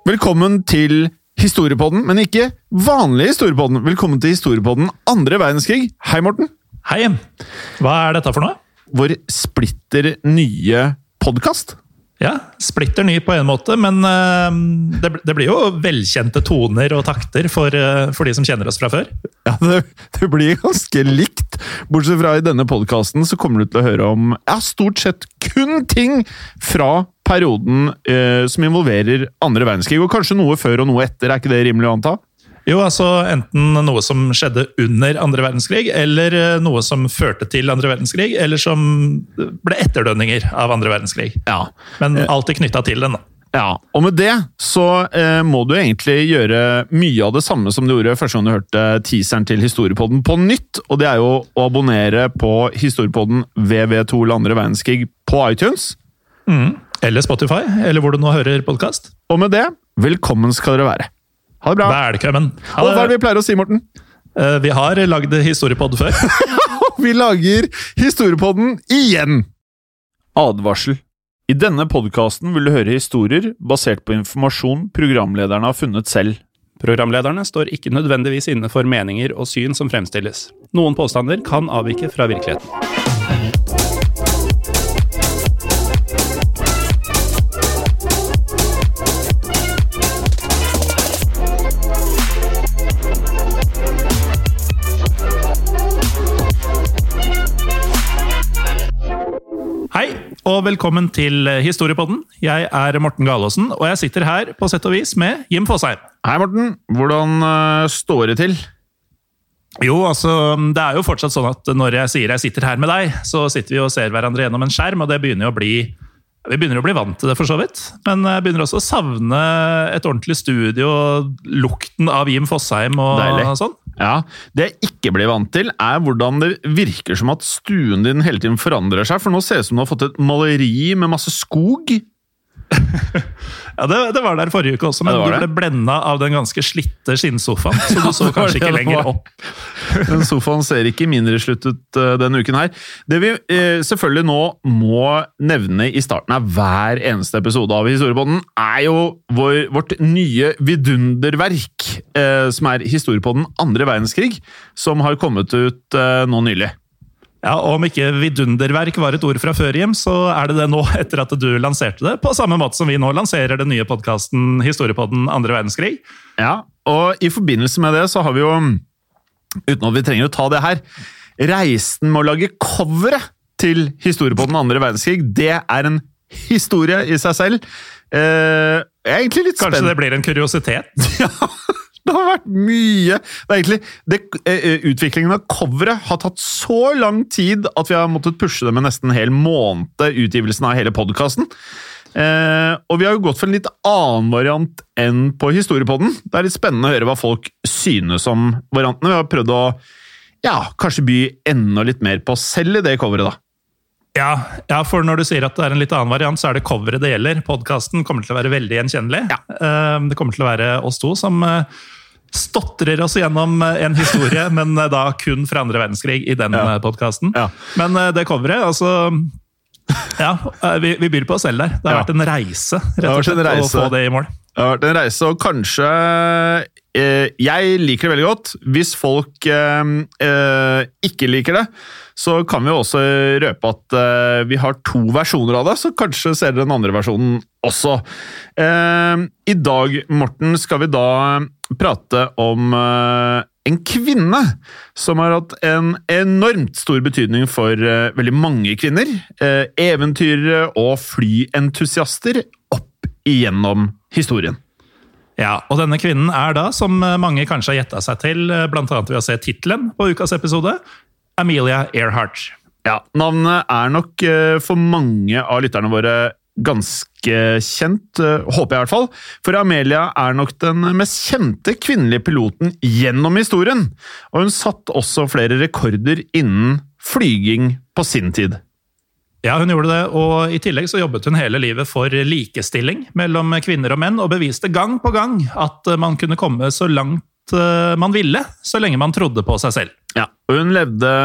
Velkommen til Historiepodden, men ikke vanlig Historiepodden. Velkommen til Historiepodden andre verdenskrig. Hei, Morten. Hei. Hva dette for noe? Vår splitter nye podcast. Ja, splitter ny på en måte, men det blir jo velkjente toner og takter for de som kjenner oss fra før. Ja, det blir ganske likt. Bortsett fra i denne podcasten så kommer du til å høre om stort sett kun ting fra perioden som involverer andre verdenskrig, og kanskje noe før og noe etter. Er ikke det rimelig å anta? Jo, altså enten noe som skjedde under andre verdenskrig, eller noe som førte til andre verdenskrig, eller som ble etterdønninger av andre verdenskrig. Ja. Men alltid knyttet til den da. Ja, og med det så må du egentlig gjøre mye av det samme som du gjorde første gang du hørte teaseren til Historiepodden på nytt, og det er jo å abonnere på Historiepodden VV2 eller andre verdenskrig på iTunes. Eller Spotify, eller hvor du nå hører podcast. Og med det, velkommen skal dere være. Ha det bra. Velkommen. Og hva er det vi pleier å si, Morten? Vi har lagd Historiepodden før. Vi lager Historiepodden igjen! Advarsel. I denne podcasten vil du høre historier basert på informasjon programlederne har funnet selv. Programlederne står ikke nødvendigvis inne for meninger og syn som fremstilles. Noen påstander kan avvike fra virkeligheten. Hei, og velkommen til Historiepodden. Jeg er Morten Galaasen, og jeg sitter her på sett og vis med Jim Fosheim. Hei, Morten. Hvordan står det til? Jo, altså, det er jo fortsatt sånn at når jeg sier jeg sitter her med deg, så sitter vi og ser hverandre gjennom en skjerm, og det begynner jo vi begynner å bli vant til det for så vidt, men jeg begynner også å savne et ordentlig studio, lukten av Jim Fosheim og sånn. Ja, det jeg ikke blir vant til er hvordan det virker som at stuen din hele tiden forandrer seg, for nå ser det ut som du har fått et maleri med masse skog. Ja, det var der forrige uke også, men du ble blendet av den ganske slitte skinnsofaen, så du så kanskje ikke lenger opp. Den sofaen ser ikke mindre slutt ut denne uken her. Det vi selvfølgelig nå må nevne i starten av hver eneste episode av Historiepodden er jo vårt nye vidunderverk, som er Historiepodden andre verdenskrig, som har kommet ut nå nylig. Ja, og om ikke vidunderverk var et ord fra før, Jim, så er det nå etter at du lanserte det, på samme måte som vi nå lanserer den nye podcasten Historiepodden andre verdenskrig. Ja, og i forbindelse med det så har vi jo, uten at vi trenger å ta det her, reisen med å lage coveret til Historiepodden andre verdenskrig. Det er en historie i seg selv. Jeg er egentlig litt spent. Kanskje det blir en kuriositet? Ja, det har vært mye. Det er egentlig, utviklingen av coveret har tatt så lang tid at vi har måttet pushe det med nesten en hel måned utgivelsen av hele podcasten. Og vi har jo gått for en litt annen variant enn på Historiepodden. Det er litt spennende å høre hva folk synes om variantene. Vi har prøvd å, kanskje by enda litt mer på selv i det coveret da. Ja, for når du sier at det er en litt annen variant, så er det coveret det gjelder. Podcasten kommer til å være veldig gjenkjennelig. Ja. Det kommer til å være oss to som stotrer oss gjennom en historie, men da kun fra andre verdenskrig i den podcasten. Ja. Men det coveret, altså... Ja, vi byr på oss selv der. Det har vært en reise, rett og slett, å få det i mål. Det har vært en reise, og kanskje... Jeg liker det veldig godt. Hvis folk ikke liker det, så kan vi også røpe at vi har 2 versjoner av det, så kanskje ser dere den andre versjonen også. I dag, Morten, skal vi da prate om en kvinne som har hatt en enormt stor betydning for veldig mange kvinner, eventyrere og flyentusiaster opp igjennom historien. Ja, og denne kvinnen er da, som mange kanskje har gjettet seg til, blant annet ved å se titlen på ukas episode, Amelia Earhart. Ja, navnet er nok for mange av lytterne våre ganske kjent, håper jeg i hvert fall, for Amelia er nok den mest kjente kvinnelige piloten gjennom historien, og hun satt også flere rekorder innen flyging på sin tid. Ja, hun gjorde det, og i tillegg så jobbet hun hele livet for likestilling mellom kvinner og menn, og beviste gang på gang at man kunne komme så langt man ville, så lenge man trodde på seg selv. Ja, og hun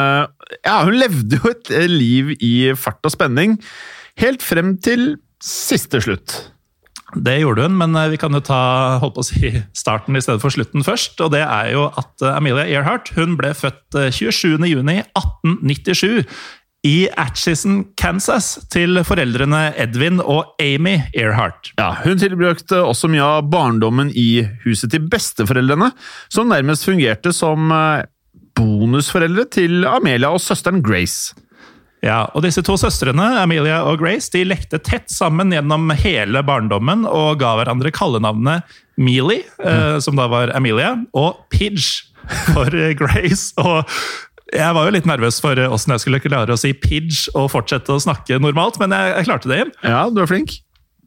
levde jo et liv i fart og spenning, helt frem til siste slutt. Det gjorde hun, men vi kan jo ta starten I stedet for slutten først. Og det jo at Amelia Earhart hun ble født 27. juni 1897 I Atchison, Kansas, til foreldrene Edwin og Amy Earhart. Ja, hun tilbrukte også mye av barndommen I huset til besteforeldrene, som nærmest fungerte som bonusforeldre til Amelia og søsteren Grace. Ja, og disse to søstrene, Amelia og Grace, de lekte tett sammen gjennom hele barndommen og ga hverandre kallenavnet Mealy, som da var Amelia, og Pidge for Grace. Og jeg var jo litt nervøs for hvordan jeg skulle klare å si Pidge og fortsette å snakke normalt, men jeg klarte det. Ja, du flink.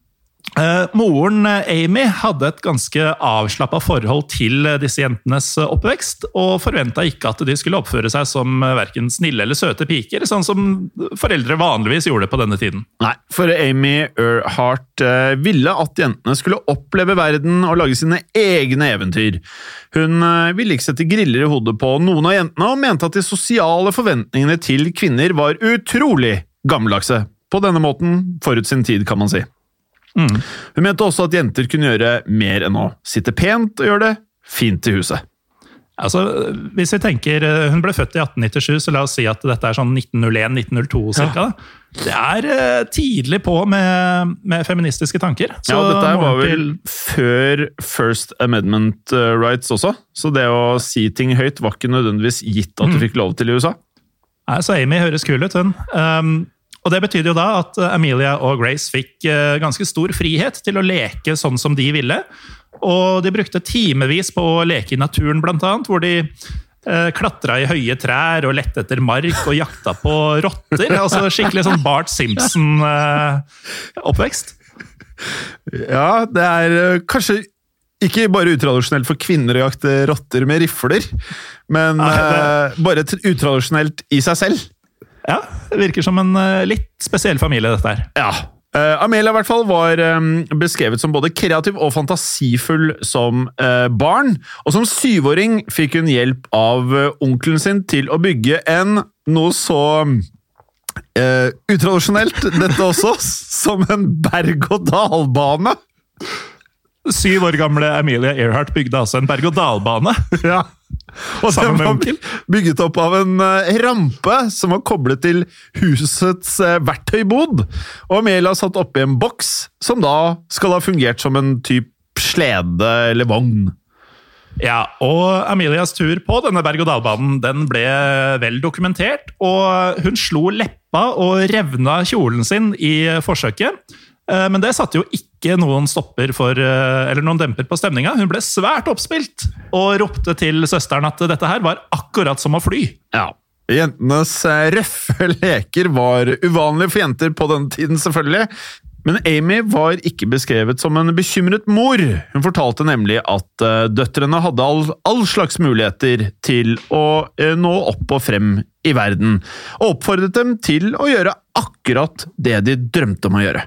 Moren Amy hadde et ganske avslappet forhold til disse jentenes oppvekst, og forventet ikke at de skulle oppføre seg som hverken snille eller søte piker, sånn som foreldre vanligvis gjorde på denne tiden. Nei, for Amy Earhart ville at jentene skulle oppleve verden og lage sine egne eventyr. Hun ville ikke sette griller I hodet på noen av jentene, og mente at de sosiale forventningene til kvinner var utrolig gammeldagse. På denne måten forut sin tid, kan man si. Hun mente også at jenter kunne gjøre mer enn å sitte pent og gjøre det fint I huset. Altså, hvis vi tenker, hun ble født I 1897, så la oss si at dette sånn 1901-1902 cirka. Ja. Det tidlig på med feministiske tanker. Så ja, dette var vel før First Amendment rights også, så det å si ting høyt var ikke nødvendigvis gitt at du fikk lov til I USA. Nei, så Amy høres kul ut, hun. Og det betydde jo da at Amelia og Grace fikk ganske stor frihet til å leke sånn som de ville. Og de brukte timevis på å leke I naturen blant annet, hvor de klatret I høye trær og lette etter mark og jakta på rotter. Altså skikkelig sånn Bart Simpson oppvekst. Ja, det kanskje ikke bare utradisjonelt for kvinner å jakte rotter med rifler, men bare utradisjonelt I seg selv. Ja, det virker som en litt spesiell familie dette her. Ja, Amelia I hvert fall var beskrevet som både kreativ og fantasifull som barn, og som 7-åring fikk hun hjelp av onkelen sin til å bygge noe så utradisjonelt, dette også, som en berg-og-dal-bane. 7 år gamle Amelia Earhart bygde altså en berg-og-dal-bane. Ja. Og den var bygget opp av en rampe som var koblet til husets verktøybod. Og Amelia satt oppe I en boks som da skal ha fungert som en typ slede eller vogn. Ja, og Amelias tur på denne berg-og-dal-banen, den ble vel dokumentert, og hun slo leppa og revna kjolen sin I forsøket. Men det satte jo ikke noen stopper eller noen demper på stemninga. Hun ble svært oppspilt og ropte til søsteren at dette her var akkurat som å fly. Ja, jentenes røffe leker var uvanlige for jenter på den tiden selvfølgelig. Men Amy var ikke beskrevet som en bekymret mor. Hun fortalte nemlig at døtrene hadde all slags muligheter til å nå opp og frem I verden, og oppfordret dem til å gjøre akkurat det de drømte om å gjøre.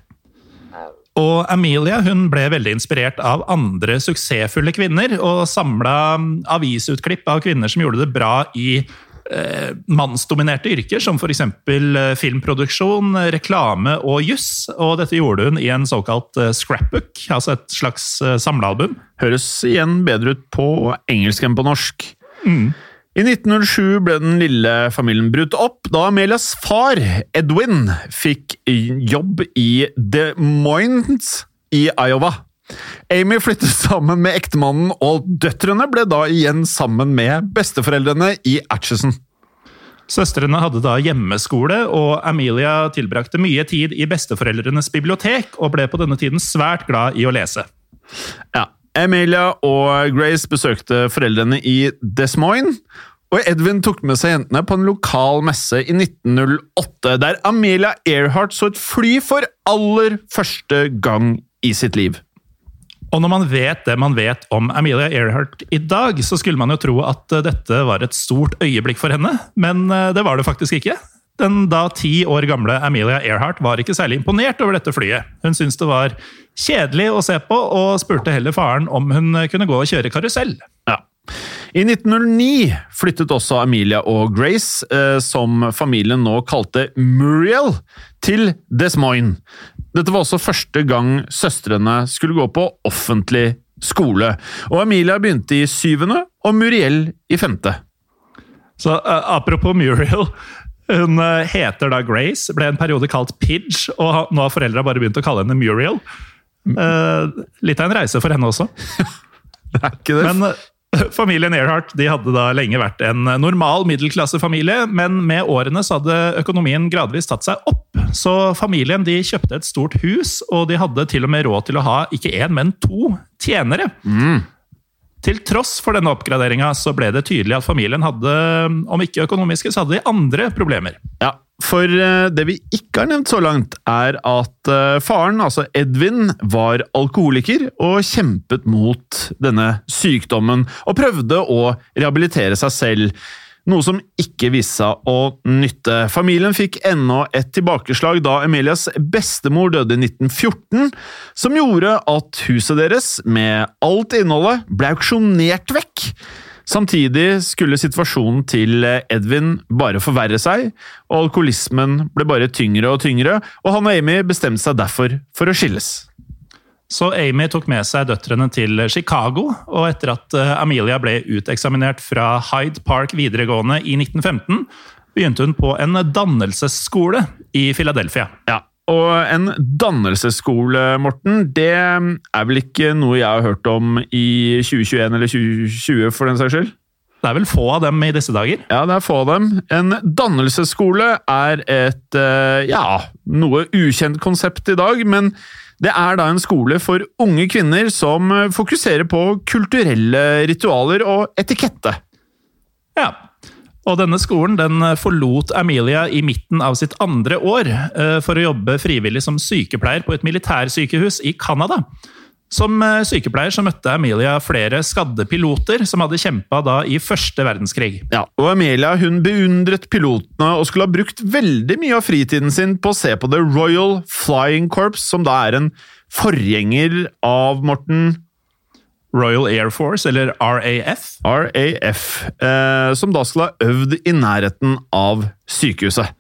Og Amelia hun ble veldig inspirert av andre suksessfulle kvinner, og samlet avisutklipp av kvinner som gjorde det bra I mannsdominerte yrker, som for eksempel filmproduksjon, reklame og juss. Og dette gjorde hun I en såkalt scrapbook, altså et slags samlealbum. Høres igjen bedre ut på engelsk enn på norsk. I 1907 ble den lille familien brutt opp, da Amelias far, Edwin, fikk jobb I Des Moines I Iowa. Amy flyttet sammen med ektemannen, og døtrene ble da igjen sammen med besteforeldrene I Atchison. Søstrene hadde da hjemmeskole, og Amelia tilbrakte mye tid I besteforeldrenes bibliotek, og ble på denne tiden svært glad I å lese. Ja. Amelia og Grace besøkte foreldrene I Des Moines, og Edwin tok med seg jentene på en lokal messe I 1908, der Amelia Earhart så et fly for aller første gang I sitt liv. Og når man vet det man vet om Amelia Earhart I dag, så skulle man jo tro at dette var et stort øyeblikk for henne, men det var det faktisk ikke. Den da 10 år gamle Amelia Earhart var ikke særlig imponert over dette flyet. Hun syntes det var kjedelig å se på, og spurte heller faren om hun kunne gå og kjøre karusell. Ja. I 1909 flyttet også Amelia og Grace, som familien nå kalte Muriel, til Des Moines. Dette var også første gang søstrene skulle gå på offentlig skole, og Amelia begynte i 7. og Muriel i 5. Så apropos Muriel, hun heter da Grace, ble en periode kalt Pidge, og nå har foreldre bare begynt å kalle henne Muriel. Litt av en reise for henne også. Det er ikke det. Men familien Earhart de hadde da lenge vært en normal middelklassefamilie, men med årene så hadde økonomien gradvis tatt seg opp. Så familien de kjøpte et stort hus, og de hadde til og med råd til å ha ikke 1, men 2 tjenere. Til tross for denne oppgraderingen så ble det tydelig at familien hadde, om ikke økonomiske, så hadde de andre problemer. Ja, for det vi ikke har nevnt så langt er at faren, altså Edwin, var alkoholiker og kjempet mot denne sykdommen og prøvde å rehabilitere seg selv, noe som ikke viste seg å nytte. Familien fikk enda et tilbakeslag da Amelias bestemor døde i 1914, som gjorde at huset deres, med alt innholdet, ble auksjonert vekk. Samtidig skulle situasjonen til Edwin bare forverre seg, og alkoholismen ble bare tyngre og tyngre, og han og Amy bestemte seg derfor for å skilles. Så Amy tok med seg døtrene til Chicago, og etter at Amelia ble uteksaminert fra Hyde Park videregående i 1915, begynte hun på en dannelsesskole i Philadelphia. Ja, og en dannelsesskole, Morten, det er vel ikke noe jeg har hørt om i 2021 eller 2020 for den saks skyld? Det er vel få av dem i disse dager? Ja, det er få av dem. En dannelsesskole er et, noe ukjent konsept i dag, men det er da en skole for unge kvinner som fokuserer på kulturelle ritualer og etikette. Ja, og denne skolen den forlot Amelia i midten av sitt 2. år for å jobbe frivillig som sykepleier på et militærsykehus i Canada. Som sykepleier så møtte Amelia flere skadde piloter som hadde kjempet da i Første verdenskrig. Ja, og Amelia hun beundret pilotene og skulle ha brukt veldig mye av fritiden sin på å se på The Royal Flying Corps, som da er en forgjenger av Morten Royal Air Force, eller RAF. RAF, som da skulle ha øvd i nærheten av sykehuset.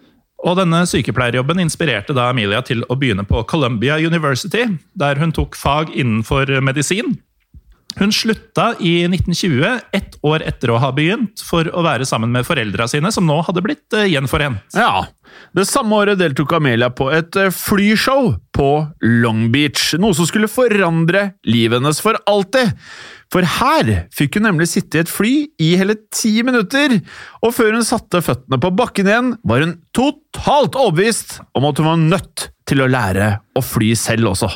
Og denne sykepleierjobben inspirerte da Amelia til å begynne på Columbia University, der hun tok fag innenfor medisin. Hun slutta i 1920, 1 år etter å ha begynt, for å være sammen med foreldrene sine, som nå hadde blitt gjenforent. Ja, det samme året deltok Amelia på et flyshow på Long Beach, noe som skulle forandre livet hennes for alltid. For her fikk hun nemlig sitte i et fly i hele 10 minutter, og før hun satte føttene på bakken igjen, var hun totalt overbevist om at hun var nødt til å lære å fly selv også.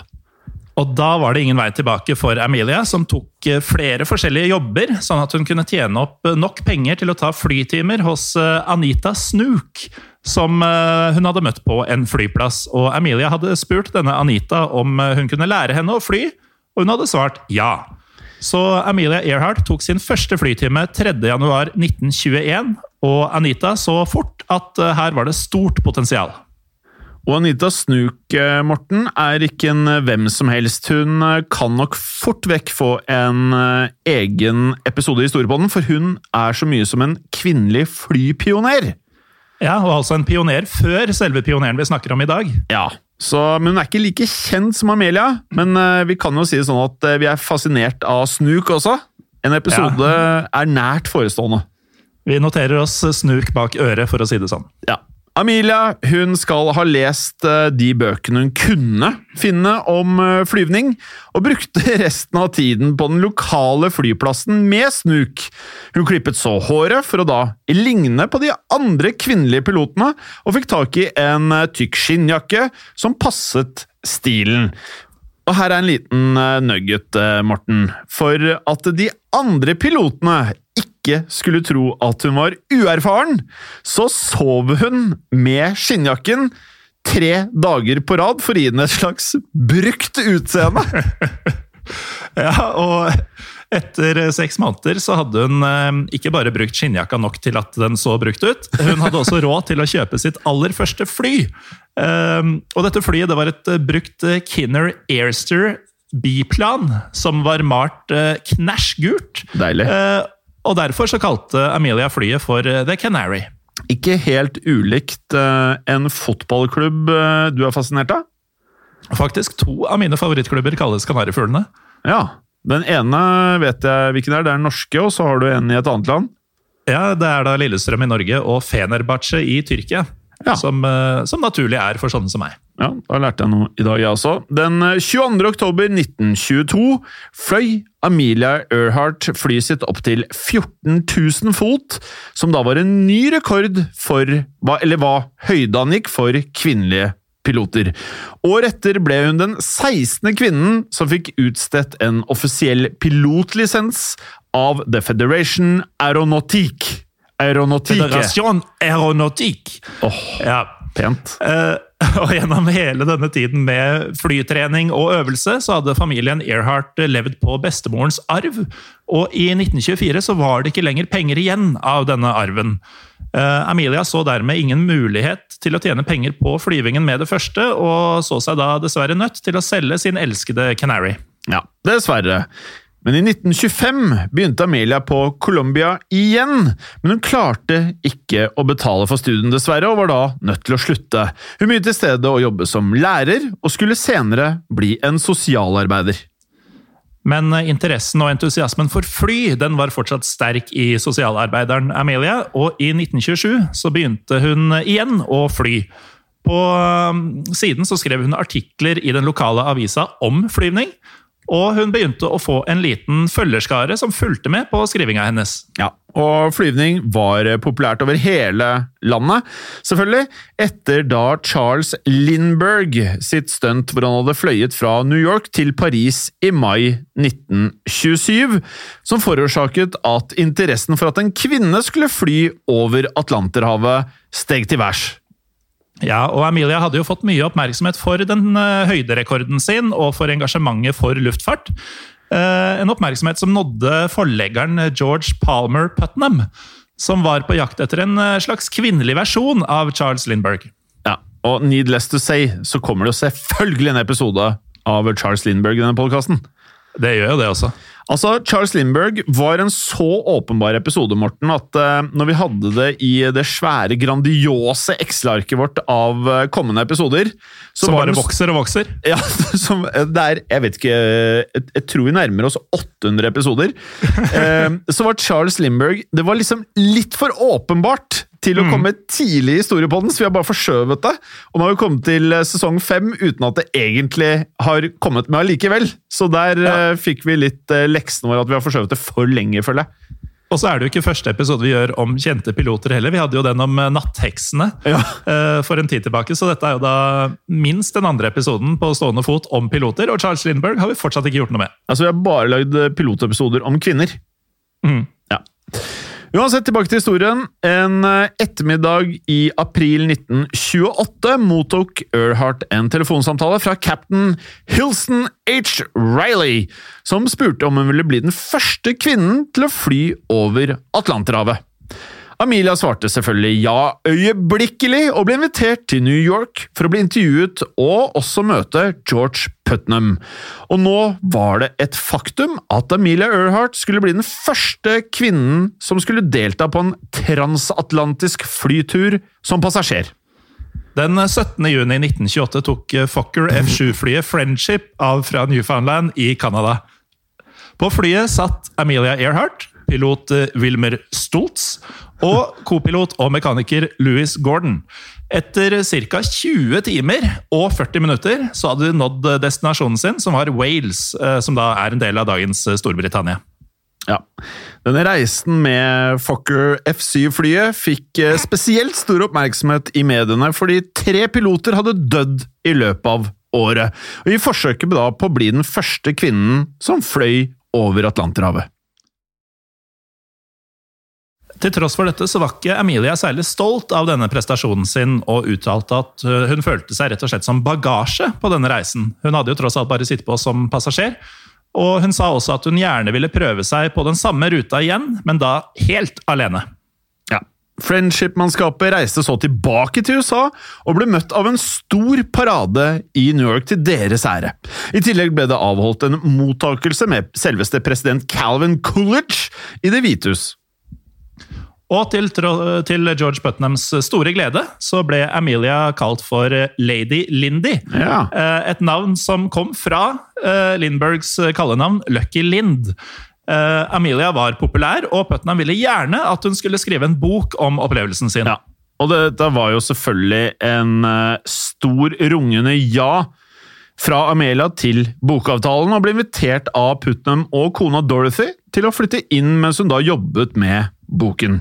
Og da var det ingen vei tilbake for Amelia, som tok flere forskjellige jobber, sånn at hun kunne tjene opp nok penger til å ta flytimer hos Anita Snook, som hun hadde møtt på en flyplass. Og Amelia hadde spurt denne Anita om hun kunne lære henne å fly, og hun hadde svart ja. Så Amelia Earhart tok sin første flytime 3. januar 1921, og Anita så fort at her var det stort potensial. Og Anita Snook, Morten, er ikke en hvem som helst. Hun kan nok fort vekk få en egen episode i Historiepodden, for hun er så mye som en kvinnelig flypioner. Ja, og altså en pioner før selve pioneren vi snakker om i dag. Ja, men hun er ikke like kjent som Amelia, men vi kan jo si det sånn at vi er fascinert av Snook også. En episode er nært forestående. Vi noterer oss Snook bak øret, for å si det sånn. Ja. Amelia, hun skal ha lest de bøkene hun kunne finne om flyvning, og brukte resten av tiden på den lokale flyplassen med Snook. Hun klippet så håret for å da ligne på de andre kvinnelige pilotene, og fikk tak i en tykk skinnjakke som passet stilen. Og her er en liten nugget, Morten, for at de andre pilotene ikke skulle tro at hun var uerfaren, så sov hun med skinnjakken 3 dager på rad for å gi den et slags brukt utseende. Ja, og etter 6 måneder så hadde hun ikke bare brukt skinnjakka nok til at den så brukt ut, hun hadde også råd til å kjøpe sitt aller første fly. Og dette flyet det var et brukt Kinner Airster biplan som var malt knæsjgult. Deilig. Og derfor så kalte Amelia flyet for The Canary. Ikke helt ulikt en fotballklubb du er fascinert av? Faktisk 2 av mine favorittklubber kalles Kanarifuglene. Ja, den ene vet jeg hvilken det er den norske, og så har du en i et annet land. Ja, det er da Lillestrøm i Norge og Fenerbahçe i Tyrkia, som naturlig er for sånne som meg. Ja, da lærte jeg noe i dag, jeg også. Den 22. oktober 1922 fløy Amelia Earhart flyet sitt opp til 14 000 fot, som da var en ny rekord for hva høyden gikk for kvinnelige piloter. Året etter ble hun den 16. kvinnen som fikk utstedt en offisiell pilotlisens av The Federation Aeronautique. Federation Aeronautique. Ja, pent. Og gjennom hele denne tiden med flytrening og øvelse, så hadde familien Earhart levd på bestemorens arv, og i 1924 så var det ikke lenger penger igjen av denne arven. Amelia så dermed ingen mulighet til å tjene penger på flyvingen med det første, og så seg da dessverre nødt til å selge sin elskede Canary. Ja, dessverre. Men i 1925 begynte Amelia på Columbia igjen, men hun klarte ikke å betale for studien dessverre, og var da nødt til å slutte. Hun begynte i stedet å jobbe som lærer, og skulle senere bli en sosialarbeider. Men interessen og entusiasmen for fly, den var fortsatt sterk i sosialarbeideren Amelia, og i 1927 så begynte hun igjen å fly. På siden så skrev hun artikler i den lokale avisa om flyvning, og hun begynte å få en liten følgerskare som fulgte med på skrivinga hennes. Ja, og flyvning var populært over hele landet, selvfølgelig, etter da Charles Lindbergh sitt stunt hvor han hadde fløyet fra New York til Paris i mai 1927, som forårsaket at interessen for at en kvinne skulle fly over Atlanterhavet steg til værs. Ja, og Amelia hadde jo fått mye oppmerksomhet for den høyderekorden sin og for engasjementet for luftfart. En oppmerksomhet som nådde forleggeren George Palmer Putnam, som var på jakt etter en slags kvinnelig versjon av Charles Lindbergh. Ja, og needless to say, så kommer det jo selvfølgelig en episode av Charles Lindbergh i denne podcasten. Det gjør jo det også. Altså, Charles Lindbergh var en så åpenbar episode, Morten, at når vi hadde det i det svære, grandiose Excel-arket vårt av kommende episoder som bare vokser og vokser. Ja, jeg vet ikke, jeg tror vi nærmer oss 800 episoder. Så var Charles Lindbergh, det var liksom litt for åpenbart til å komme tidlig i historiepodden, så vi har bare forskjøvet det. Og nå har vi kommet til sesong 5 uten at det egentlig har kommet med allikevel. Så der fikk vi litt leksen vår at vi har forskjøvet det for lenge, føler jeg. Og så er det jo ikke første episode vi gjør om kjente piloter heller. Vi hadde jo den om nattheksene for en tid tilbake, så dette er jo da minst den andre episoden på stående fot om piloter, og Charles Lindbergh har vi fortsatt ikke gjort noe med. Altså, vi har bare lagd pilotepisoder om kvinner. Ja. Uansett, tilbake til historien. En ettermiddag i april 1928 mottok Earhart en telefonsamtale fra Captain Hilson H. Riley, som spurte om hun ville bli den første kvinnen til å fly over Atlanterhavet. Amelia svarte selvfølgelig ja øyeblikkelig og ble invitert til New York for å bli intervjuet og også møte George Putnam. Og nå var det et faktum at Amelia Earhart skulle bli den første kvinnen som skulle delta på en transatlantisk flytur som passasjer. Den 17. juni 1928 tok Fokker F-7-flyet Friendship av fra Newfoundland i Canada. På flyet satt Amelia Earhart, pilot Wilmer Stoltz og kopilot og mekaniker Louis Gordon. Etter ca. 20 timer og 40 minutter så hadde de nådd destinasjonen sin, som var Wales, som da er en del av dagens Storbritannia. Ja, denne reisen med Fokker F-7-flyet fikk spesielt stor oppmerksomhet i mediene, fordi 3 piloter hadde dødd i løpet av året, og i forsøket da på å bli den første kvinnen som fløy over Atlanterhavet. Til tross for dette så var ikke Amelia særlig stolt av denne prestasjonen sin, og uttalte at hun følte seg rett og slett som bagasje på denne reisen. Hun hadde jo tross alt bare sittet på som passasjer, og hun sa også at hun gjerne ville prøve seg på den samme ruta igjen, men da helt alene. Ja. Friendship-mannskapet reiste så tilbake til USA og ble møtt av en stor parade i New York til deres ære. I tillegg ble det avholdt en mottakelse med selveste president Calvin Coolidge i Det hvite hus. Og til George Putnams store glede så ble Amelia kalt for Lady Lindy. Ja. Et navn som kom fra Lindberghs kallenavn Lucky Lind. Amelia var populær, og Putnam ville gjerne at hun skulle skrive en bok om opplevelsen sin. Ja. Og dette var jo selvfølgelig en stor rungende ja fra Amelia til bokavtalen, og ble invitert av Putnam og kona Dorothy til å flytte inn mens hun da jobbet med boken.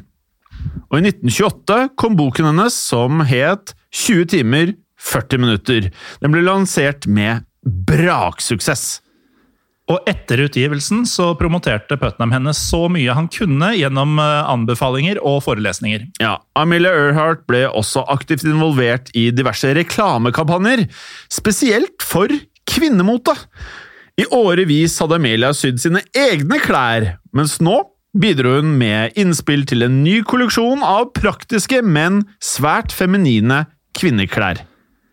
Og i 1928 kom boken hennes som het 20 timer, 40 minutter. Den ble lansert med braksuksess. Og etter utgivelsen så promoterte Putnam henne så mye han kunne gjennom anbefalinger og forelesninger. Ja, Amelia Earhart ble også aktivt involvert i diverse reklamekampanjer, spesielt for kvinnemote. I årevis hadde Amelia sydd sine egne klær, mens nå bidro hun med innspill til en ny kolleksjon av praktiske, men svært feminine kvinneklær.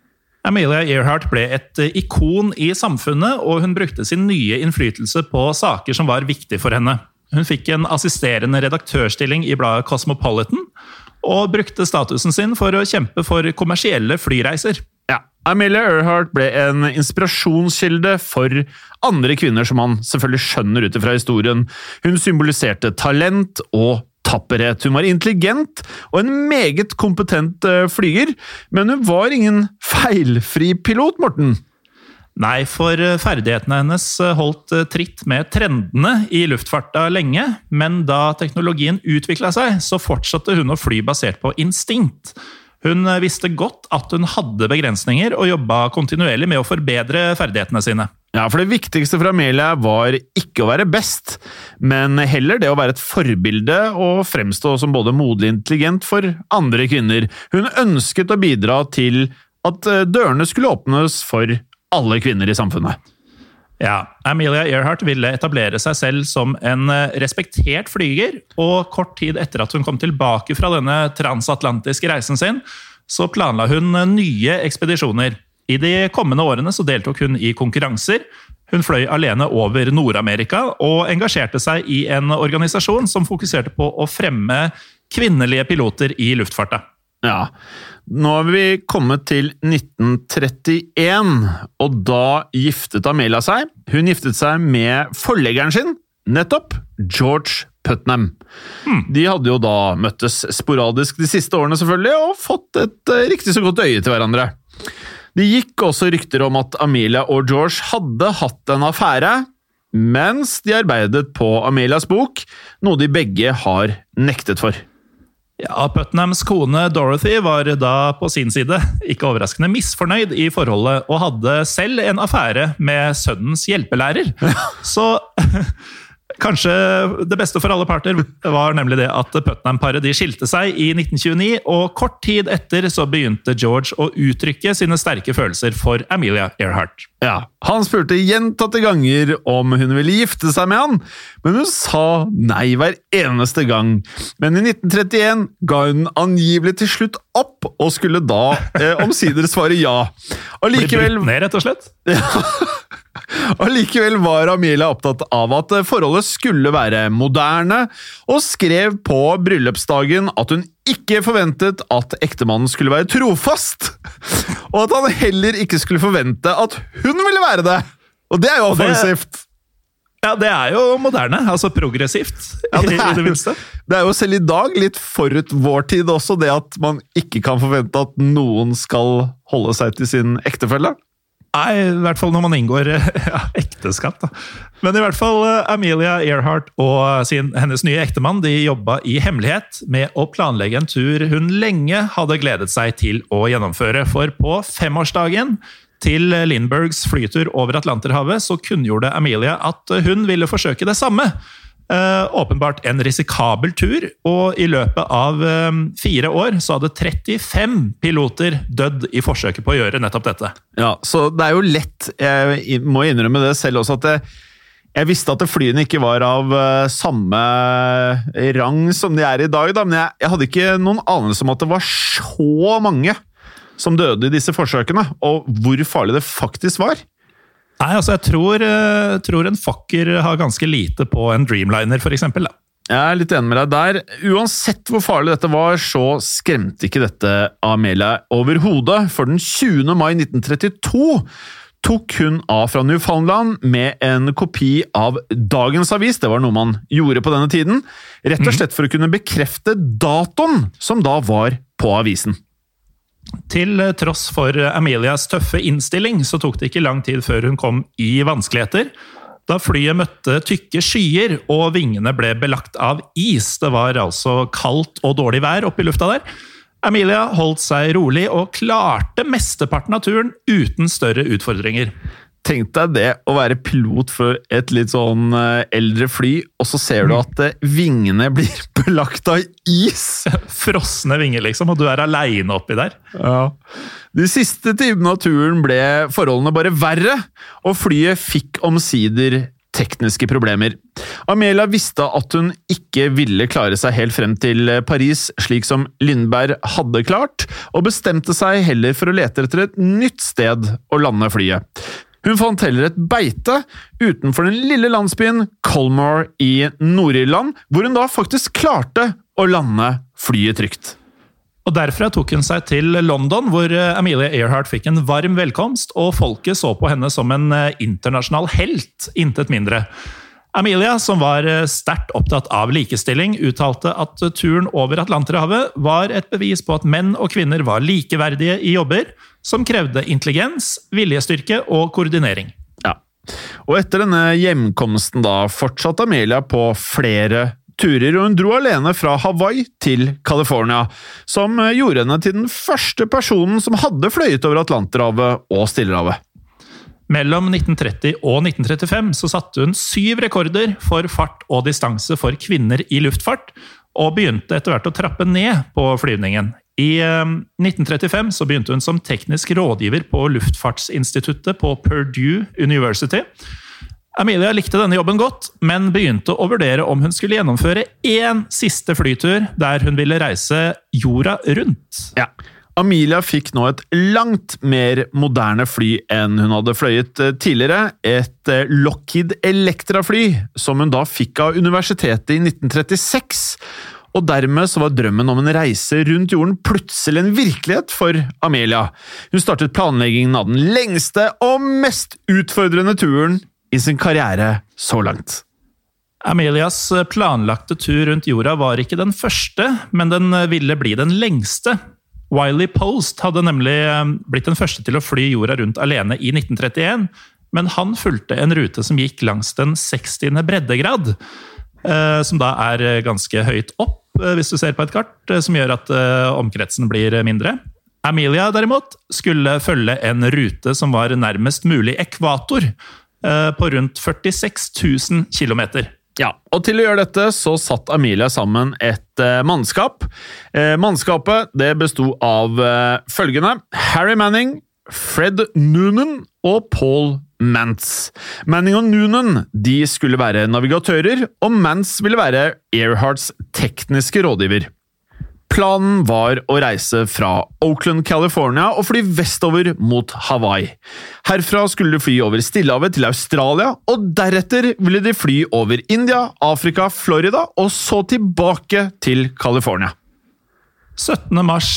Amelia Earhart ble et ikon i samfunnet, og hun brukte sin nye innflytelse på saker som var viktige for henne. Hun fikk en assisterende redaktørstilling i bladet Cosmopolitan, og brukte statusen sin for å kjempe for kommersielle flyreiser. Ja, Amelia Earhart ble en inspirasjonskilde for andre kvinner som man selvfølgelig skjønner ut fra historien. Hun symboliserte talent og tapperhet. Hun var intelligent og en meget kompetent flyger, men hun var ingen feilfri pilot, Morten. Nei, for ferdighetene hennes holdt tritt med trendene i luftfarta lenge, men da teknologien utviklet seg, så fortsatte hun å fly basert på instinkt. Hun visste godt at hun hadde begrensninger og jobbet kontinuerlig med å forbedre ferdighetene sine. Ja, for det viktigste for Amelia var ikke å være best, men heller det å være et forbilde og fremstå som både modig og intelligent for andre kvinner. Hun ønsket å bidra til at dørene skulle åpnes for alle kvinner i samfunnet. Ja, Amelia Earhart ville etablere seg selv som en respektert flyger, og kort tid etter at hun kom tilbake fra denne transatlantiske reisen sin, så planla hun nye ekspedisjoner. I de kommende årene så deltok hun i konkurranser. Hun fløy alene over Nord-Amerika og engasjerte seg i en organisasjon som fokuserte på å fremme kvinnelige piloter i luftfarta. Ja, nå har vi kommet til 1931, og da giftet Amelia seg. Hun giftet seg med forleggeren sin, nettopp George Putnam. De hadde jo da møttes sporadisk de siste årene selvfølgelig, og fått et riktig så godt øye til hverandre. Det gikk også rykter om at Amelia og George hadde hatt en affære, mens de arbeidet på Amelias bok, noe de begge har nektet for. Ja, Putnams kone Dorothy var da på sin side ikke overraskende misfornøyd i forholdet, og hadde selv en affære med sønnens hjelpelærer. Så kanskje det beste for alle parter var nemlig det at Putnam-paret de skilte seg i 1929, og kort tid etter så begynte George å uttrykke sine sterke følelser for Amelia Earhart. Ja, han spurte gjentatte ganger om hun ville gifte seg med han, men hun sa nei hver eneste gang. Men i 1931 ga hun angivelig til slutt opp, og skulle da omsider svare ja. Blir brutt ned, rett og slett? Ja. Allikevel var Amelia opptatt av at forholdet skulle være moderne, og skrev på bryllupsdagen at hun ikke forventet at ektemannen skulle være trofast, og at han heller ikke skulle forvente at hun ville være det. Og det er jo offensivt. Ja, det er jo moderne, altså progressivt, ja, i det minste. Det er jo selv i dag litt forut vår tid også, det at man ikke kan forvente at noen skal holde seg til sin ektefelle. Nei, i hvert fall når man inngår ekteskap. Da. Men i hvert fall Amelia Earhart og hennes nye ektemann de jobbet i hemmelighet med å planlegge en tur hun lenge hadde gledet seg til å gjennomføre. For på 5-årsdagen til Lindberghs flytur over Atlanterhavet så kunngjorde Amelia at hun ville forsøke det samme. Åpenbart en risikabel tur, og i løpet av 4 år så hadde 35 piloter dødd i forsøket på å gjøre nettopp dette. Ja, så det er jo lett, jeg må innrømme det selv også, at jeg visste at flyene ikke var av samme rang som de er i dag, da, men jeg hadde ikke noen anelse om at det var så mange som døde i disse forsøkene, og hvor farlig det faktisk var. Nei, altså jeg tror en Fokker har ganske lite på en Dreamliner, for eksempel. Da. Jeg litt enig med deg der. Uansett hvor farlig dette var, så skremte ikke dette Amelia overhodet, for den 20. mai 1932 tok hun av fra Newfoundland med en kopi av dagens avis, det var noe man gjorde på denne tiden, rett og slett for å kunne bekrefte datoen som da var på avisen. Til tross for Amelias tøffe innstilling, så tok det ikke lang tid før hun kom i vanskeligheter, da flyet møtte tykke skyer og vingene ble belagt av is. Det var altså kaldt og dårlig vær oppe i lufta der. Amelia holdt seg rolig og klarte mesteparten av turen uten større utfordringer. Tenk deg det å være pilot for et litt sånn eldre fly, og så ser du at vingene blir belagt av is. Frosne vinger liksom, og du alene oppi der. Ja. De siste timene av turen ble forholdene bare verre, og flyet fikk omsider tekniske problemer. Amelia visste at hun ikke ville klare seg helt frem til Paris, slik som Lindbergh hadde klart, og bestemte seg heller for å lete etter et nytt sted å lande flyet. Hun fant heller et beite utenfor den lille landsbyen Colmore i Nord-Irland, hvor hun da faktisk klarte å lande flyet trygt. Og derfra tok hun seg til London, hvor Amelia Earhart fikk en varm velkomst, og folket så på henne som en internasjonal helt, intet mindre. Amelia, som var sterkt opptatt av likestilling, uttalte at turen over Atlanterhavet var et bevis på at menn og kvinner var likeverdige i jobber, som krevde intelligens, viljestyrke og koordinering. Ja, og etter denne hjemkomsten da fortsatte Amelia på flere turer, og hun dro alene fra Hawaii til California, som gjorde henne til den første personen som hadde fløyet over Atlanterhavet og Stillehavet. Mellom 1930 og 1935 så satte hun 7 rekorder for fart og distanse for kvinner i luftfart, og begynte etter hvert å trappe ned på flyvningen. I 1935 så begynte hun som teknisk rådgiver på Luftfartsinstituttet på Purdue University. Amelia likte denne jobben godt, men begynte å vurdere om hun skulle gjennomføre en siste flytur der hun ville reise jorda rundt. Ja. Amelia fikk nå et langt mer moderne fly enn hun hadde fløyet tidligere, et Lockheed Electra-fly, som hun da fikk av universitetet i 1936, og dermed så var drømmen om en reise rundt jorden plutselig en virkelighet for Amelia. Hun startet planleggingen av den lengste og mest utfordrende turen i sin karriere så langt. Amelias planlagte tur rundt jorda var ikke den første, men den ville bli den lengste. Wiley Post hadde nemlig blitt den første til å fly jorda rundt alene i 1931, men han fulgte en rute som gikk langs den 60. breddegrad, som da er ganske høyt opp, hvis du ser på et kart, som gjør at omkretsen blir mindre. Amelia derimot skulle følge en rute som var nærmest mulig ekvator, på rundt 46 000 kilometer. Ja, og til å gjøre dette så satt Amelia sammen et mannskap. Mannskapet det bestod av følgende: Harry Manning, Fred Noonan og Paul Mantz. Manning og Noonan de skulle være navigatører, og Mantz ville være Earharts tekniske rådgiver. Planen var å reise fra Oakland, California og fly vestover mot Hawaii. Herfra skulle de fly over Stillehavet til Australia, og deretter ville de fly over India, Afrika, Florida og så tilbake til California. 17. mars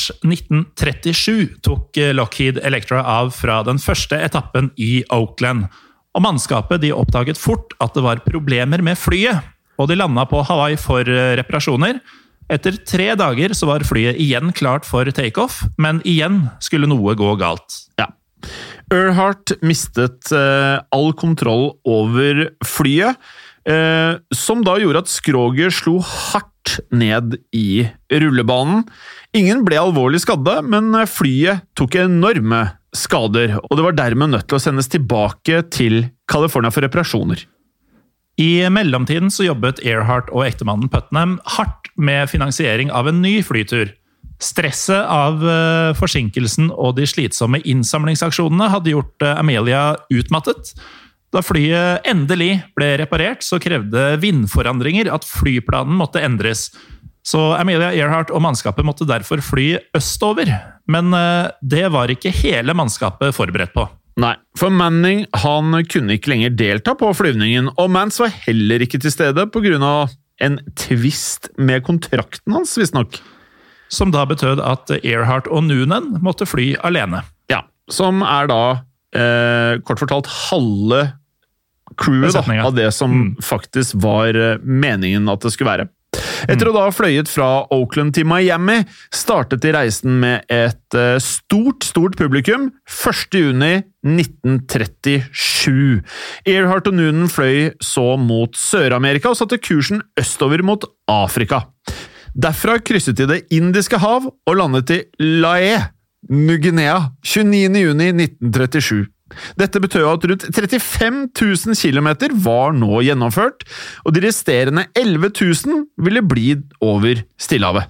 1937 tok Lockheed Electra av fra den første etappen i Oakland, og mannskapet de oppdaget fort at det var problemer med flyet, og de landet på Hawaii for reparasjoner. Etter 3 dager så var flyet igjen klart for takeoff, men igjen skulle noe gå galt. Ja. Earhart mistet all kontroll over flyet, som da gjorde at skroget slo hardt ned i rullebanen. Ingen ble alvorlig skadde, men flyet tok enorme skader, og det var dermed nødt til å sendes tilbake til California for reparasjoner. I mellomtiden så jobbet Earhart og ektemannen Putnam hardt med finansiering av en ny flytur. Stresset av forsinkelsen og de slitsomme innsamlingsaksjonene hadde gjort Amelia utmattet. Da flyet endelig ble reparert, så krevde vindforandringer at flyplanen måtte endres. Så Amelia Earhart og mannskapet måtte derfor fly østover, men det var ikke hele mannskapet forberedt på. Nei, for Manning han kunne ikke lenger delta på flyvningen, og Mantz var heller ikke til stede på grunn av en tvist med kontrakten hans, visstnok. Som da betød at Earhart og Noonan måtte fly alene. Ja, som da, kort fortalt, halve crewet av det som faktisk var meningen at det skulle være. Etter å da fløyet fra Oakland til Miami, startet de reisen med et stort publikum 1. juni 1937. Earhart og Noonan fløy så mot Sør-Amerika og satte kursen østover mot Afrika. Derfra krysset de Det Indiske hav og landet i Lae, Ny-Guinea, 29. juni 1937. Dette betød at rundt 35 000 kilometer var nå gjennomført, og de resterende 11 000 ville bli over Stillehavet.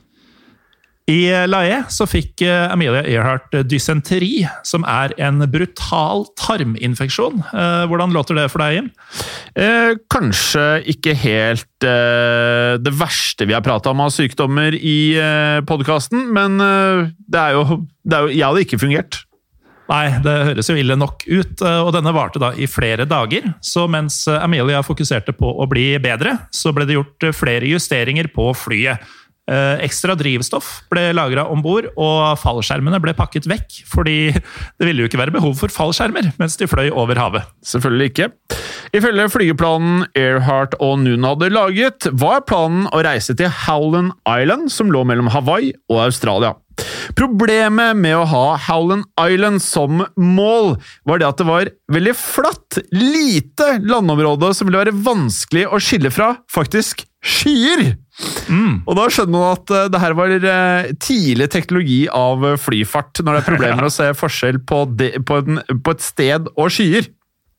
I Lae så fikk Amelia Earhart dysenteri, som en brutal tarminfeksjon. Hvordan låter det for deg, Jim? Kanskje ikke helt det verste vi har pratet om av sykdommer i podcasten, men det er jo, jeg hadde ikke fungert. Nei, det høres jo ille nok ut, og denne varte da i flere dager. Så mens Amelia fokuserte på å bli bedre, så ble det gjort flere justeringer på flyet. Ekstra drivstoff ble lagret ombord, og fallskjermene ble pakket vekk, fordi det ville jo ikke være behov for fallskjermer mens de fløy over havet. Selvfølgelig ikke. Ifølge flygeplanen Earhart og Noonan hadde laget, var planen å reise til Howland Island, som lå mellom Hawaii og Australia. Problemet med å ha Howland Island som mål var det at det var veldig flatt, lite landområde som ville være vanskelig å skille fra, faktisk skyer. Og da skjønner man at det her var tidlig teknologi av flyfart, når det problemer å se forskjell på et sted og skyer.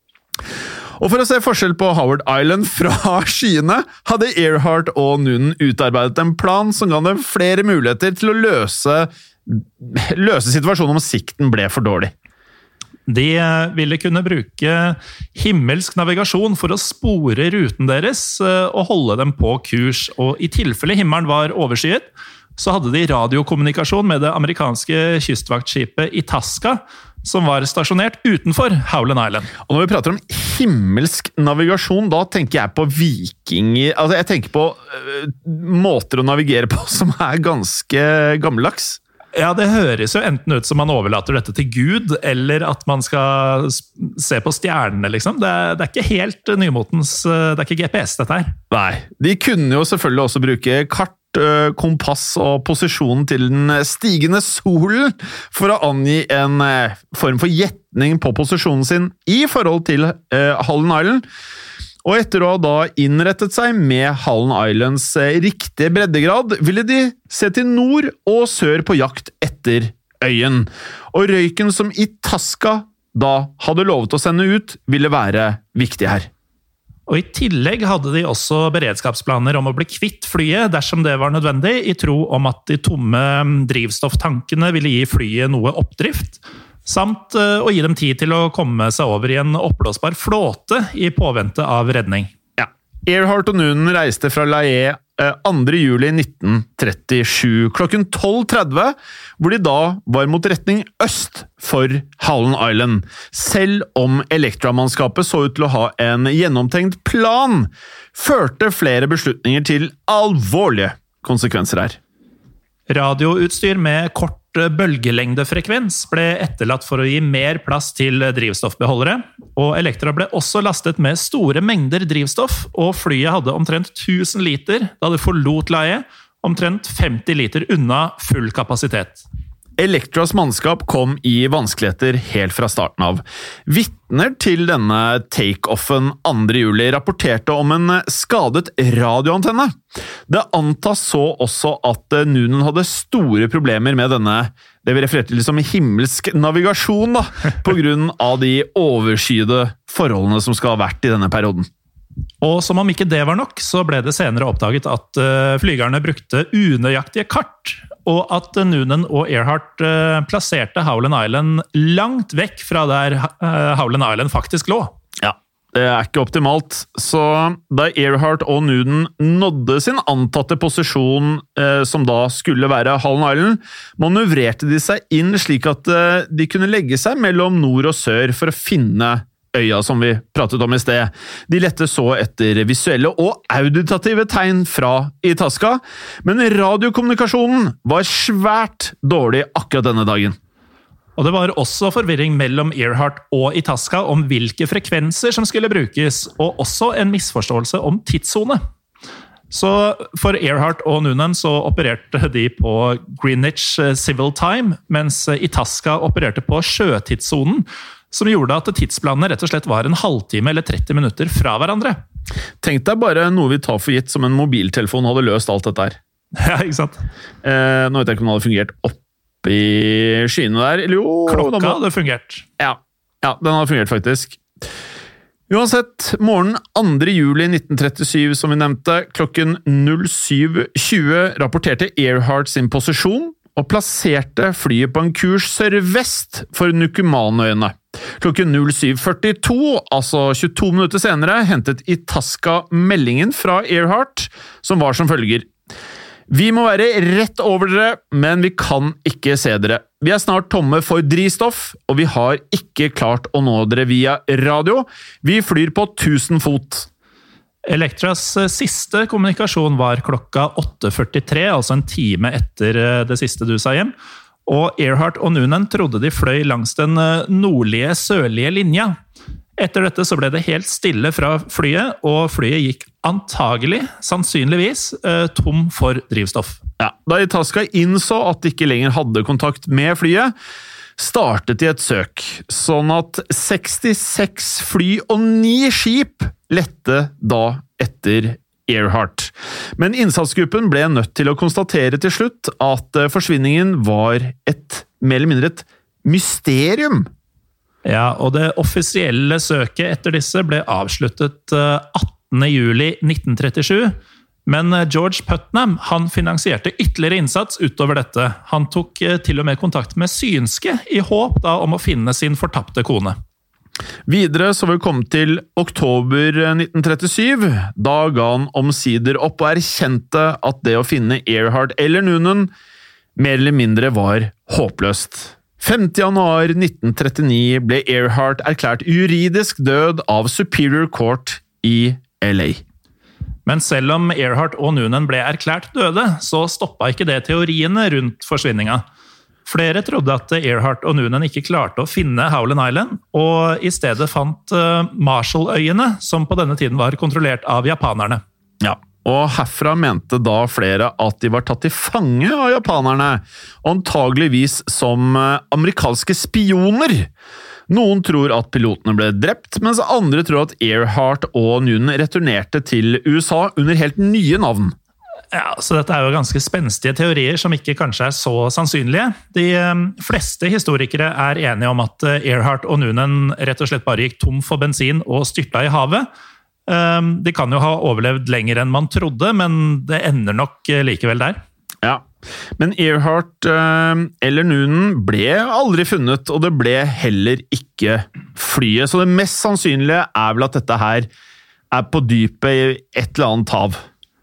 Og for å se forskjell på Howard Island fra skyene, hadde Earhart og Noonan utarbeidet en plan som ga dem flere muligheter til å løse situasjonen om sikten ble for dårlig. De ville kunne bruke himmelsk navigasjon for å spore ruten deres og holde dem på kurs, og i tilfelle himmelen var overskyet, så hadde de radiokommunikasjon med det amerikanske kystvaktskipet Itasca, som var stasjonert utenfor Howland Island. Og når vi prater om himmelsk navigasjon, da tenker jeg på vikinger, altså jeg tenker på måter å navigere på som ganske gammeldags. Ja, det høres jo enten ut som man overlater dette til Gud, eller at man skal se på stjernene, liksom. Det er ikke helt nymotens, det er ikke GPS dette her. Nei, de kunne jo selvfølgelig også bruke kart, kompass og posisjonen til den stigende solen for å angi en form for gjetning på posisjonen sin i forhold til Howland Island. Og etter å ha da innrettet seg med Howland Islands riktige breddegrad, ville de se til nord og sør på jakt etter øyen. Og røyken som Itasca da hadde lovet å sende ut, ville være viktig her. Og i tillegg hadde de også beredskapsplaner om å bli kvitt flyet dersom det var nødvendig, i tro om at de tomme drivstofftankene ville gi flyet noe oppdrift, samt å gi dem tid til å komme seg over i en oppblåsbar flåte i påvente av redning. Ja. Earhart og Noonan reiste fra Lae 2. juli 1937 klokken 12:30, hvor de da var mot retning øst for Howland Island. Selv om Elektra-mannskapet så ut til å ha en gjennomtenkt plan, førte flere beslutninger til alvorlige konsekvenser her. Radioutstyr med kort bølgelengdefrekvens ble etterlatt for å gi mer plass til drivstoffbeholdere, og Elektra ble også lastet med store mengder drivstoff, og flyet hadde omtrent 1000 liter da det forlot Lae, omtrent 50 liter unna full kapasitet. Elektras mannskap kom i vanskeligheter helt fra starten av. Vitner til denne take-offen 2. juli rapporterte om en skadet radioantenne. Det antas så også at Noonan hadde store problemer med denne, det vi refererte til som himmelsk navigasjon, da, på grunn av de overskyede forholdene som skal ha vært i denne perioden. Og som om ikke det var nok, så ble det senere oppdaget at flygerne brukte unøyaktige kart, og at Noonan og Earhart plasserte Howland Island langt vekk fra der Howland Island faktisk lå. Ja, det ikke optimalt. Så da Earhart og Noonan nådde sin antatte posisjon, som da skulle være Howland Island, manøvrerte de seg inn slik at de kunne legge seg mellom nord og sør for å finne øya som vi pratet om i sted. De lette så etter visuelle og auditative tegn fra Itasca, men radiokommunikasjonen var svært dårlig akkurat denne dagen. Og det var også forvirring mellom Earhart og Itasca om hvilke frekvenser som skulle brukes, og også en misforståelse om tidszone. Så for Earhart og Noonan så opererte de på Greenwich Civil Time, mens Itasca opererte på sjøtidssonen, som gjorde at tidsplanene rett og slett var en halvtime eller 30 minutter fra hverandre. Tenk deg bare noe vi tar for gitt som en mobiltelefon hadde løst alt dette her. Ja, ikke sant? Nå vet jeg ikke om det hadde fungert oppe i skyene der. Eller jo, klokka hadde fungert. Ja, den hadde fungert faktisk. Uansett, morgenen 2. juli 1937, som vi nevnte, klokken 07:20 rapporterte Earhart sin posisjon og plasserte flyet på en kurs sørvest for Nukumanøyene. Klokken 07:42, altså 22 minutter senere, hentet Itasca meldingen fra Earhart, som var som følger. Vi må være rett over dere, men vi kan ikke se dere. Vi er snart tomme for drivstoff, og vi har ikke klart å nå dere via radio. Vi flyr på 1000 fot. Elektras siste kommunikasjon var klokka 8:43, altså en time etter det siste du sa hjem. Og Earhart og Noonan trodde de fløy langs den nordlige-sørlige linja. Etter dette så ble det helt stille fra flyet, og flyet gikk sannsynligvis, tom for drivstoff. Ja, da Itasca innså at de ikke lenger hadde kontakt med flyet, startet de et søk, sånn at 66 fly og 9 skip lette da etter Earhart. Men innsatsgruppen ble nødt til å konstatere til slutt at forsvinningen var mer eller mindre et mysterium. Ja, og det offisielle søket etter disse ble avsluttet 18. juli 1937, men George Putnam han finansierte ytterligere innsats utover dette. Han tok til og med kontakt med synske i håp da om å finne sin fortapte kone. Videre så var vi kommet til oktober 1937. Da ga han omsider opp og erkjente at det å finne Earhart eller Noonan mer eller mindre var håpløst. 5. januar 1939 ble Earhart erklært juridisk død av Superior Court i LA. Men selv om Earhart og Noonan ble erklært døde, så stoppet ikke det teoriene rundt forsvinninga. Flere trodde at Earhart og Noonan ikke klarte å finne Howland Island, og i stedet fant Marshalløyene, som på denne tiden var kontrollert av japanerne. Ja. Og herfra mente da flere at de var tatt til fange av japanerne, antageligvis som amerikanske spioner. Noen tror at pilotene ble drept, mens andre tror at Earhart og Noonan returnerte til USA under helt nye navn. Ja, så dette er jo ganske spenstige teorier som ikke kanskje er så sannsynlige. De fleste historikere er enige om at Earhart og Noonan rett og slett bare gikk tom for bensin og styrta i havet. De kan jo ha overlevd lenger enn man trodde, men det ender nok likevel der. Ja, men Earhart eller Noonan ble aldri funnet, og det ble heller ikke flyet. Så det mest sannsynlige er vel at dette her er på dypet i et eller annet hav.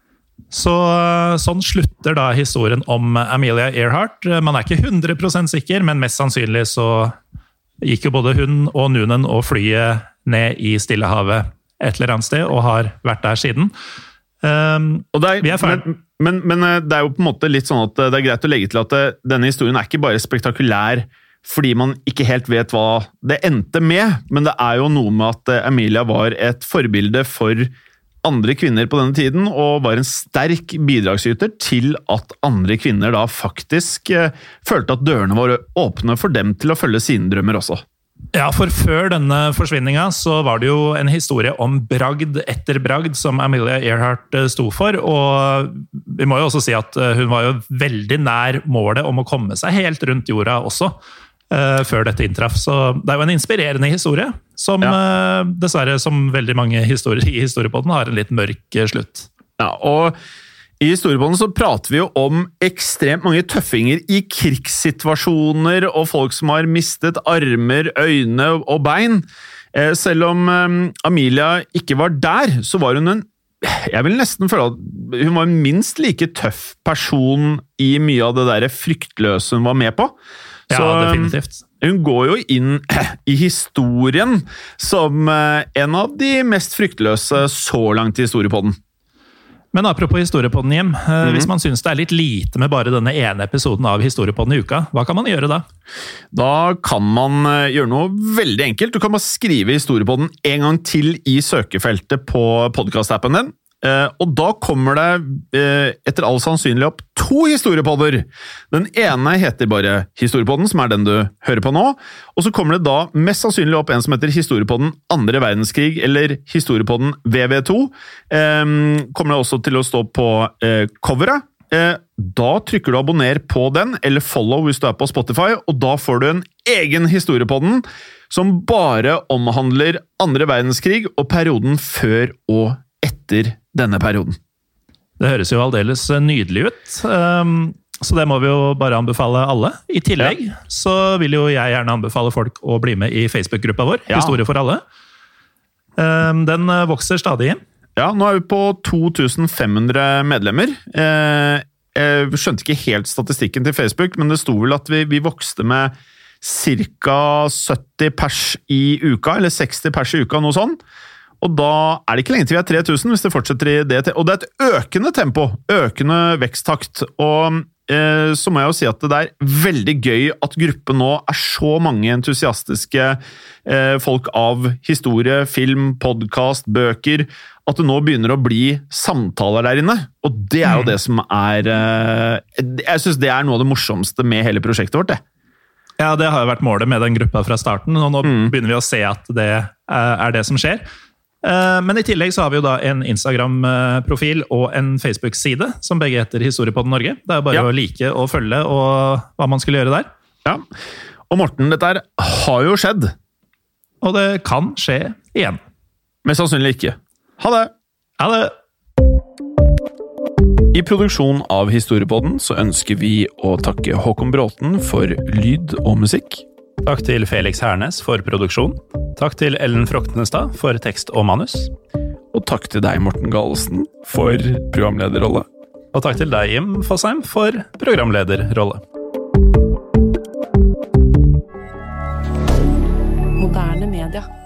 Sånn slutter da historien om Amelia Earhart. Man er ikke 100% sikker, men mest sannsynlig så gikk jo både hun og Noonan og flyet ned i Stillehavet et eller annet sted, og har vært der siden. Vi er ferdig. Men det er jo på en måte litt sånn at det er greit å legge til at denne historien er ikke bare spektakulær fordi man ikke helt vet hva det endte med, men det er jo noe med at Amelia var et forbilde for andre kvinner på denne tiden, og var en sterk bidragsyter til at andre kvinner da faktisk følte at dørene var åpne for dem til å følge sine drømmer også. Ja, for før denne forsvinninga så var det jo en historie om bragd etter bragd som Amelia Earhart sto for, og vi må jo også si at hun var jo veldig nær målet om å komme seg helt rundt jorda også, før dette inntraff. Så det er jo en inspirerende historie, som dessverre, som veldig mange historier i Historiepodden, har en litt mørk slutt. Ja, og i Historiepodden så prater vi jo om ekstremt mange tøffinger i krigssituasjoner og folk som har mistet armer, øyne og bein. Selv om Amelia ikke var der, så var hun jeg vil nesten føle at hun var en minst like tøff person i mye av det der fryktløse hun var med på. Ja, definitivt. Hun går jo inn i historien som en av de mest fryktløse så langt i historiepodden. Men apropos historiepodden, Jim, hvis man synes det litt lite med bare denne ene episoden av historiepodden i uka, hva kan man gjøre da? Da kan man gjøre noe veldig enkelt. Du kan bare skrive historiepodden en gang til i søkefeltet på podcast-appen din. Og da kommer det etter all sannsynlig opp 2 historiepodder. Den ene heter bare Historiepodden, som den du hører på nå. Og så kommer det da mest sannsynlig opp en som heter Historiepodden 2. verdenskrig, eller Historiepodden VV2. Kommer det også til å stå på coveret. Da trykker du abonner på den, eller follow hvis du på Spotify, og da får du en egen Historiepodden som bare omhandler 2. verdenskrig og perioden før og etter denne perioden. Det høres jo aldeles nydelig ut, så det må vi jo bare anbefale alle. I tillegg så vil jo jeg gjerne anbefale folk å bli med i Facebook-gruppa vår, Historie for alle. Den vokser stadig. Ja, nå vi på 2500 medlemmer. Jeg skjønte ikke helt statistikken til Facebook, men det sto vel at vi vokste med ca. 70 pers i uka, eller 60 pers i uka, noe sånt. Og da det ikke lenge til vi 3000 hvis det fortsetter i det. Og det et økende tempo, økende veksttakt. Og så må jeg jo si at det veldig gøy at gruppen nå så mange entusiastiske folk av historie, film, podcast, bøker, at det nå begynner å bli samtaler der inne. Og det jo det som jeg synes det noe av det morsomste med hele prosjektet vårt, det. Ja, det har jo vært målet med den gruppa fra starten, og nå begynner vi å se at det det som skjer. Men i tillegg så har vi jo da en Instagram-profil og en Facebook-side, som begge heter Historiepodden Norge. Det bare å like og følge, og hva man skulle gjøre der. Ja, og Morten, dette har jo skjedd. Og det kan skje igjen. Mest sannsynlig ikke. Ha det! Ha det! I produksjon av Historiepodden så ønsker vi å takke Håkon Bråten for lyd og musikk. Takk til Felix Hernes for produksjon. Takk til Ellen Froktenestad for tekst og manus. Og takk til deg, Morten Galesen, for programlederrolle. Og takk til deg, Jim Fosheim, for programlederrolle. Moderne media.